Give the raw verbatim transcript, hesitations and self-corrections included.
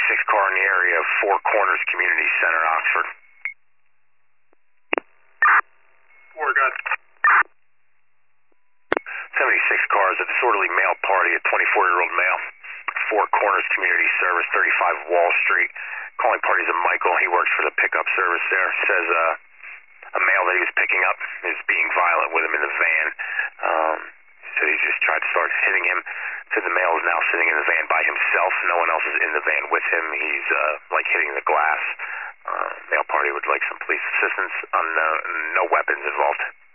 seventy-six car in the area of Four Corners Community Center, Oxford. Four, got seventy-six car is a disorderly male party, a twenty-four-year-old male. Four Corners Community Service, thirty-five Wall Street. Calling party's a Michael. He works for the pickup service there. Says uh, a male that he was picking up is being violent with him in the van. Um, so he just tried to start hitting him. Said the male is now sitting in the van by himself. No one else is in the van with him. He's uh, like hitting the glass. Uh, male party would like some police assistance. On uh, no weapons involved.